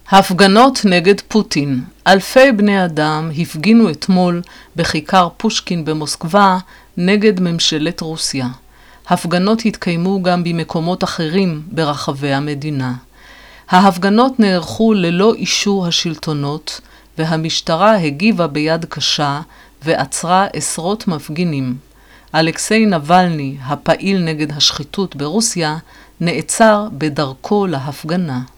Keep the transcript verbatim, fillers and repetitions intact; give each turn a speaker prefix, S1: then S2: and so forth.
S1: הפגנות נגד פוטין. אלפי בני אדם הפגינו אתמול בכיכר פושקין במוסקבה נגד ממשלת רוסיה. הפגנות התקיימו גם במקומות אחרים ברחבי המדינה. ההפגנות נערכו ללא אישור השלטונות, והמשטרה הגיבה ביד קשה ועצרה עשרות מפגינים. אלכסיי נבלני, הפעיל נגד השחיתות ברוסיה, נעצר בדרכו להפגנה.